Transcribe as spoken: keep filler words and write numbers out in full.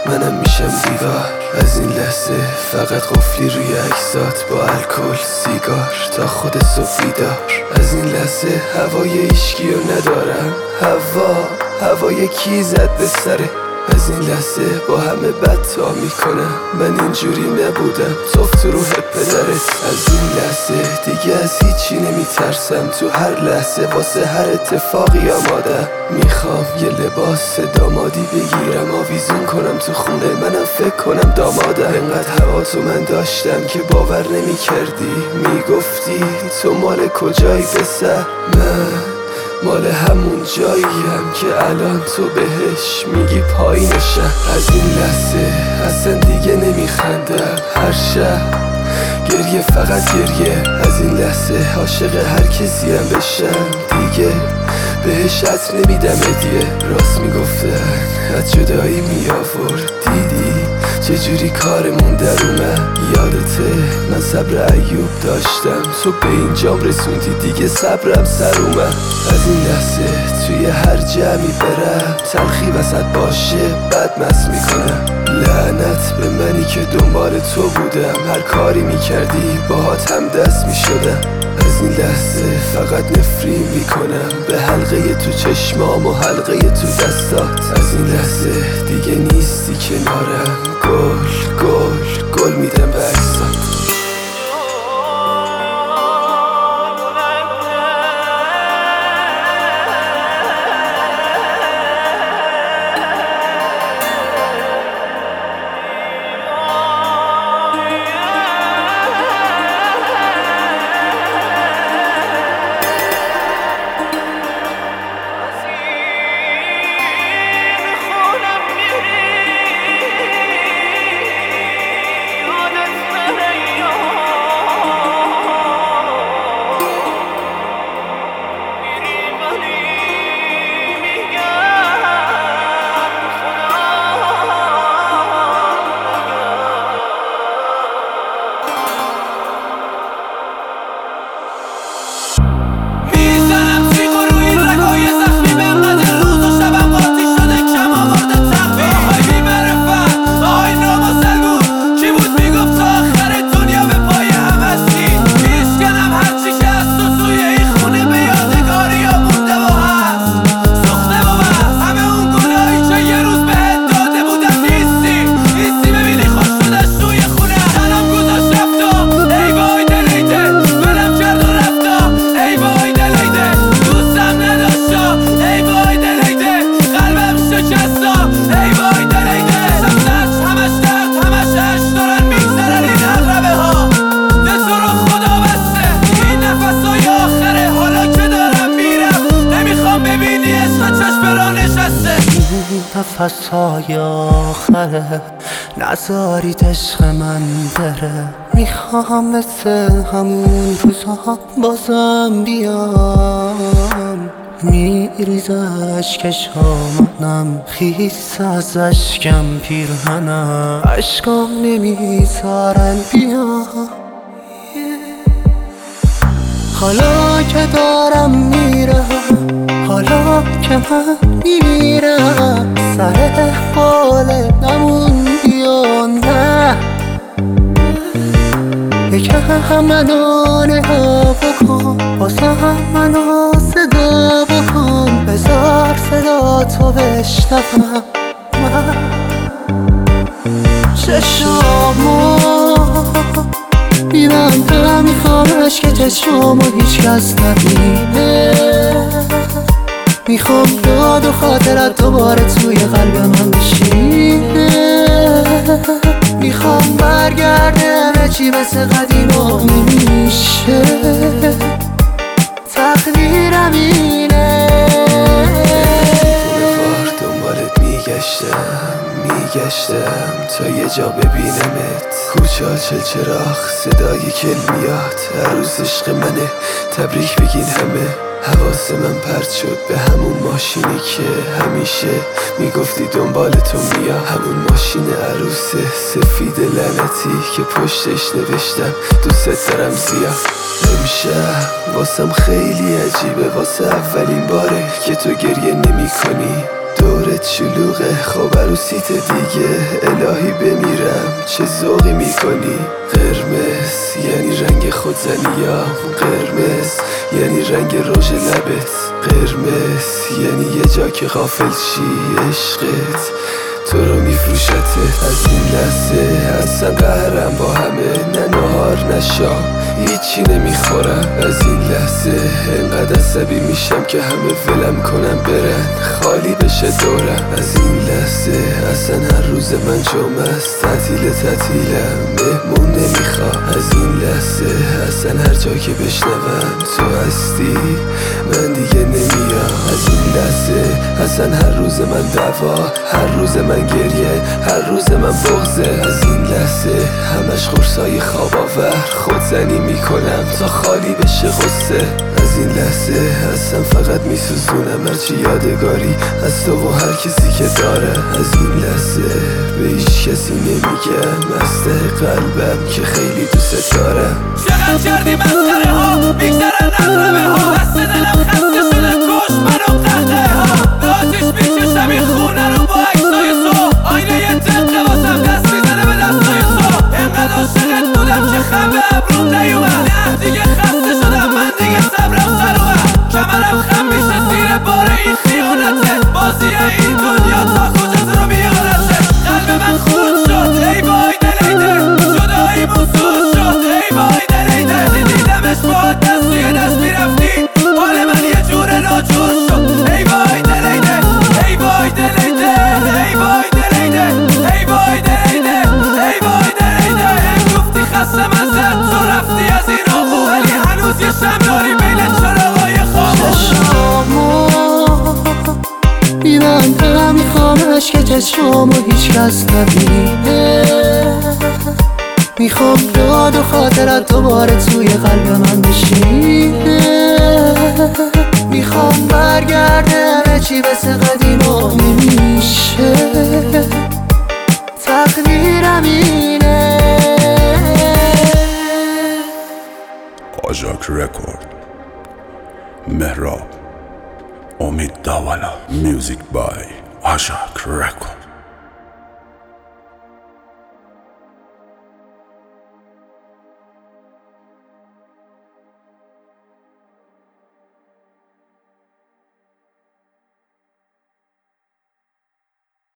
منم میشم دیوار از این لحظه. فقط قفلی روی عکسات با الکل سیگار تا خود صبح بیدار. از این لحظه هوای ایشگیو ندارم. هوا هوای کی زد به سره. از این لحظه با همه بد تا میکنم. من اینجوری نبودم، توف تو روح پدرت. از این لحظه دیگه از هیچی نمیترسم. تو هر لحظه واسه هر اتفاقی آمادم. میخوام یه لباس دامادی بگیرم، آویزون کنم تو خونه، منم فکر کنم دامادم. انقدر هوا تو من داشتم که باور نمیکردی. میگفتی تو مال کجایی پسر؟ من مال همون جاییم که الان تو بهش میگی پایین شهر. از این لحظه اصلا دیگه نمیخندم. هر شب گریه، فقط گریه. از این لحظه عاشق هر کسیم بشم. دیگه بهش عطر نمیدم هدیه. راست میگفتن از جدایی میآورد. دیدی چجوری کارمون در اومد؟ یادته من صبر ایوب داشتم، تو به اینجام رسوندی، دیگه صبرم سر اومد. از این لحظه توی هر جمعی برم، تلخی وسط باشه بد مست میکنم. لعنت به منی که دنبال تو بودم، هر کاری میکردی باهات هم دست میشدم. از این لحظه فقط نفرین میکنم به حلقه تو چشمام و حلقه تو دستات. از این لحظه دیگه نیستی کنارم. گل گل گل میدم به عکسات. نفسهای آخره نذارید عشق من بره. میخوام مثل همون روزا بازم بیام. میریز اشکش منم، خیس از اشکم پیرهنم. اشکام نمیذارن بیام. حالا که دارم میرم، حالا که من میرم، سر حال نموندی و نه. یکم منو نگاه بکن، واسم منو صدا بکن. بذار صدا تو بشنوم من. چشامو میبندم، میخوامش که چشامو هیچ کس نبینه. میخوام یاد و خاطرت دوباره توی قلب من بشینه. میخوام برگرده همه چی مثل قدیما میشه. تقدیرم اینه. بار دنبالت میگشتم میگشتم تا یه جا ببینمت. کوچه ها چلچراغ صدای کلمیات. عروس عشق منه تبریک بگین همه. حواس من پرت شد به همون ماشینی که همیشه میگفتی دنبال تو میام. همون ماشین عروس سفید لعنتی که پشتش نوشتم دوست دارم زیاد. امشب واسم خیلی عجیبه، واسه اولین باره که تو گریه نمی کنی. دورت شلوغه، خب عروسیت دیگه. الهی بمیرم چه ذوقی میکنی. قرمز یعنی رنگ خودزنیام، قرمز یعنی رنگ رژ لبت، قرمز یعنی یه جا که غافل شی عشقت تو رو میفروشته. از این لحظه اصلا قهرم با همه، نه نهار نه شام هیچی نمیخورم. از این لحظه انقدر عصبی میشم که همه ولم کنم برن، خالی بشه دورم. از این لحظه اصلا هر روز من جمعه است، تعطیل تعطیلم مهمون نمیخوام. از این لحظه اصلا هر جا که بشنوم تو هستی من دیگه نمیام. از این لحظه اصلا هر روز من دعوا، هر روز من گریه، هر روز من بغضه. از این لحظه همش خورسای خواب آور، خودزنی میکنم تا خالی بشه غصه. از این لحظه اصلا فقط میسوزونم هرچی یادگاری از تو و هر کسی که داره. از این لحظه به هیچ کسی نمیگم از ته قلبم که خیلی دوست دارم. چقدر کردی مسخره ها، میگذرن نقربه ها، دست دلم خسته شده کش منو قهقه ها. به آتیش میکشم این خونه رو با عکسای تو، آینه یه دقه واسم دست میزنه به دستای تو. انقدر عاشقت بودم که خم به ابروم نیومد، نه دیگه خسته شدم من دیگه صبرم سر اومد. کمرم خم میشه زیر بار این خیانته، بازی این دنیا تا کجا تو رو میارته. قلب من خورد شد ای وای دلیده، جدایی موسود شد ای وای دلیده. دیدمش با دست توی دست میرفتی، حال من یه جور ناجور شد ای وای دلیده، ای وای دلیده، ای وای دلیده، ای وای دلیده، ای وای دلیده. گفتی خسته من زد تو رفتی از این آقو، ولی هنوز یه شم داری بین چراغای خاموش. چشمامو میبندم میخوامش که چشمامو هیچ کس نبینه. میخوام یاد و خاطرت دوباره توی قلب من بشینه. میخوام برگرده همه چی مثل قدیم و نمیشه، تقدیرم اینه. آژاک رکورد، مهراب، امید داولا. میوزیک بای آژاک رکورد.